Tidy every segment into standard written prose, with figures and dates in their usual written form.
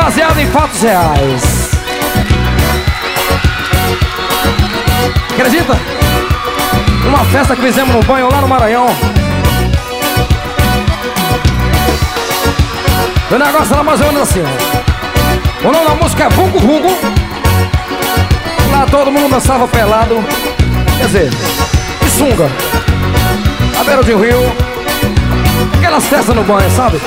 baseado em fatos reais. Acredita? Uma festa que fizemos no banho lá no Maranhão. O negócio era mais ou menos assim, ó. O nome da música é Vugo Vugo. Lá todo mundo dançava pelado. Quer dizer, de sunga, à beira de um rio. Aquelas festas no banho, sabe?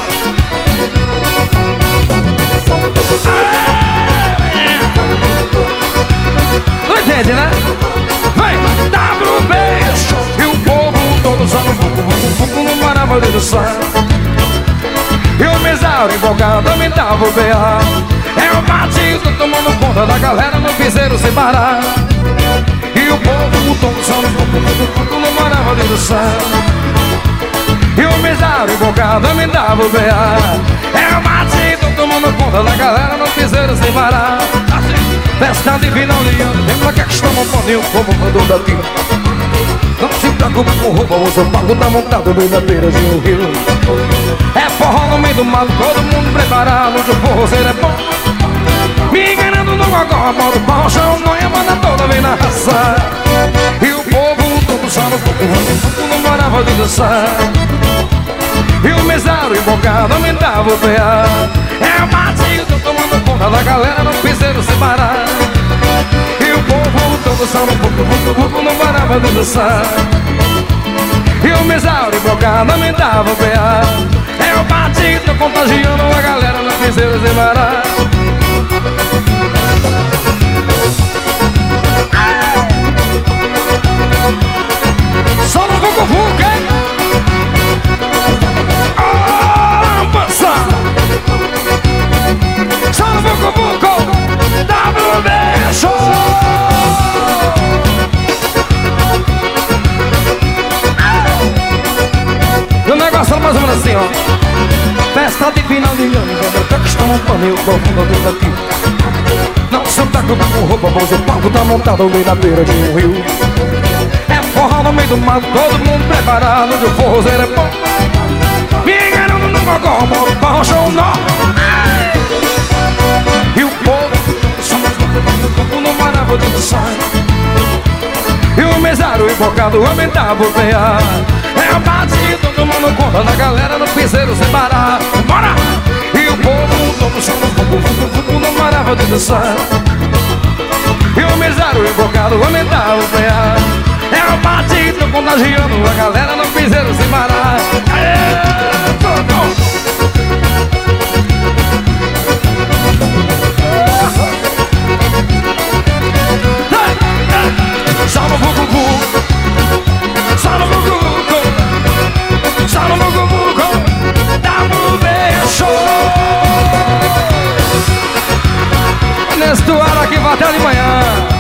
Não entende, né? Vem, dá pro beijo. E o povo todo usando Vugo Vugo Vugo no maravilha do céu. E o mesário empolgado me dava o B.A. Eu bati, tô tomando conta da galera no piseiro sem parar. E o povo todo usando Vugo Vugo Vugo no maravilha do céu. E o mesário empolgado me dava o B.A. Eu bati, tô tomando conta da galera no piseiro sem parar. Festa de final de ano, tem uma questão montando e o povo mandou daqui. Não se preocupe com roupa, o seu palco tá montado bem na beira de um rio. É forró no meio do mato, todo mundo preparado, o forrozeiro é bom. Me enganando no gogó, modo pau, chão, não é banda toda vem na raça. E o povo todo só no fogo, não parava de dançar. E o mesário embocado aumentava o PA. É o batido, tô tomando conta da galera no piseiro sem parar. E o povo todo só no fogo, não parava de dançar. E o mesário embocado aumentava o PA. É o batido, contagiando a galera no piseiro sem parar. Só no Vugo Vugo, hein? Só no Vugo Vugo, WB Show! E o negócio é mais ou menos assim, ó. Festa de final de ano, até que estão no panel, profundo aqui. Não se preocupe com roupa, pois o palco tá montado bem na beira de um rio. É forró no meio do mato, todo mundo preparado, de um forrozeiro é bom. Me enganando no gogó, modo barro, show, nó. E o povo só não parava de dançar. E o mesário embocado aumentava o PA. É o batido, tomando conta da galera no piseiro sem parar. Bora! E o povo todo só não parava de dançar. E o mesário embocado aumentava o PA. É o batido, contagiando a galera no piseiro sem parar. Só no Vugo Vugo, só no Vugo Vugo, só no Vugo Vugo, WB Show. Nesse ar aqui vai até de manhã.